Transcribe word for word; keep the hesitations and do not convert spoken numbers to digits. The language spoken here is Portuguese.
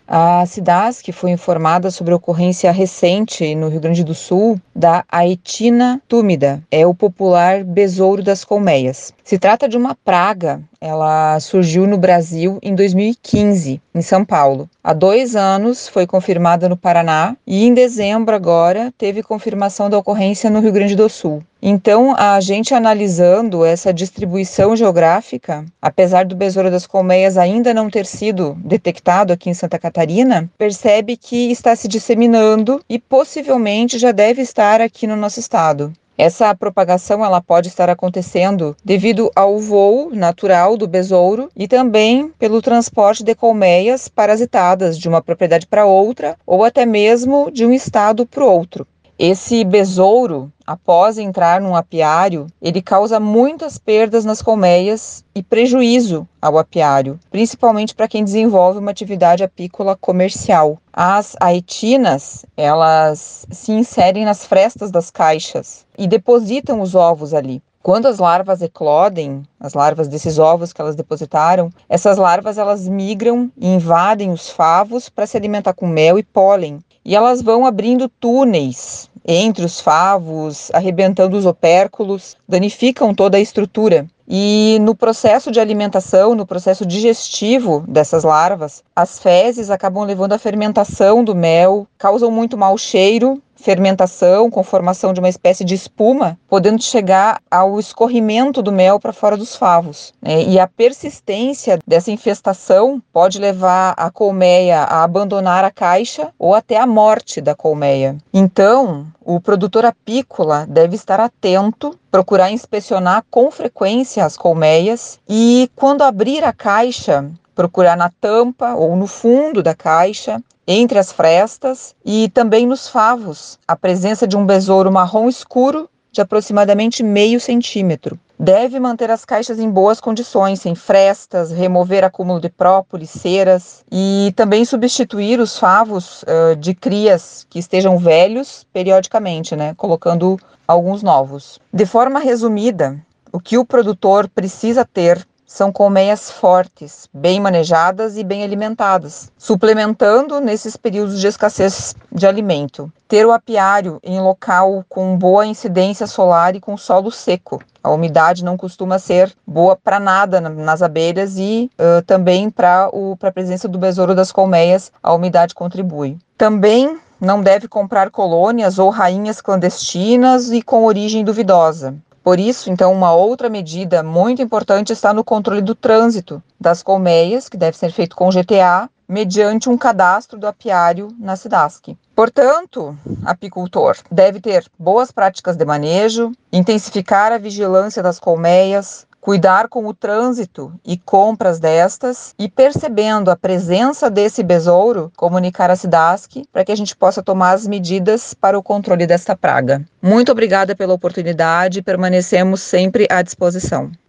A Cidasc foi informada sobre a ocorrência recente no Rio Grande do Sul da Aetina túmida, é o popular besouro das colmeias. Se trata de uma praga, ela surgiu no Brasil em dois mil e quinze, em São Paulo. Há dois anos foi confirmada no Paraná e em dezembro agora teve confirmação da ocorrência no Rio Grande do Sul. Então, a gente analisando essa distribuição geográfica, apesar do besouro das colmeias ainda não ter sido detectado aqui em Santa Catarina, percebe que está se disseminando e possivelmente já deve estar aqui no nosso estado. Essa propagação ela pode estar acontecendo devido ao voo natural do besouro e também pelo transporte de colmeias parasitadas de uma propriedade para outra ou até mesmo de um estado para o outro. Esse besouro, após entrar num apiário, ele causa muitas perdas nas colmeias e prejuízo ao apiário, principalmente para quem desenvolve uma atividade apícola comercial. As aetinas, elas se inserem nas frestas das caixas e depositam os ovos ali. Quando as larvas eclodem, as larvas desses ovos que elas depositaram, essas larvas elas migram e invadem os favos para se alimentar com mel e pólen. E elas vão abrindo túneis entre os favos, arrebentando os opérculos, danificam toda a estrutura. E no processo de alimentação, no processo digestivo dessas larvas, as fezes acabam levando à fermentação do mel, causam muito mau cheiro, fermentação com formação de uma espécie de espuma, podendo chegar ao escorrimento do mel para fora dos favos. Né? E a persistência dessa infestação pode levar a colmeia a abandonar a caixa ou até a morte da colmeia. Então, o produtor apícola deve estar atento, procurar inspecionar com frequência as colmeias e, quando abrir a caixa, procurar na tampa ou no fundo da caixa, entre as frestas e também nos favos, a presença de um besouro marrom escuro de aproximadamente meio centímetro. Deve manter as caixas em boas condições, sem frestas, remover acúmulo de própolis, ceras e também substituir os favos uh, de crias que estejam velhos periodicamente, né, colocando alguns novos. De forma resumida, o que o produtor precisa ter são colmeias fortes, bem manejadas e bem alimentadas, suplementando nesses períodos de escassez de alimento. Ter o apiário em local com boa incidência solar e com solo seco. A umidade não costuma ser boa para nada nas abelhas e uh, também para a presença do besouro das colmeias, a umidade contribui. Também não deve comprar colônias ou rainhas clandestinas e com origem duvidosa. Por isso, então, uma outra medida muito importante está no controle do trânsito das colmeias, que deve ser feito com G T A, mediante um cadastro do apiário na Cidasc. Portanto, apicultor deve ter boas práticas de manejo, intensificar a vigilância das colmeias, cuidar com o trânsito e compras destas e, percebendo a presença desse besouro, comunicar a Cidasc para que a gente possa tomar as medidas para o controle desta praga. Muito obrigada pela oportunidade, permanecemos sempre à disposição.